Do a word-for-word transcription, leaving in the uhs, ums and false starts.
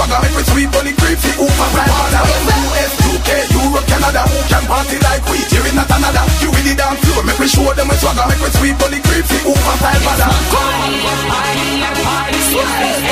swagger, make we sweep on the creep. The Uber fly border. U S, U K, Europe, Canada. Who can party like we? Here in not another. You with the dance floor, make we show them we swagger, make we sweep on the creep. The Uber fly border. Party, party, party,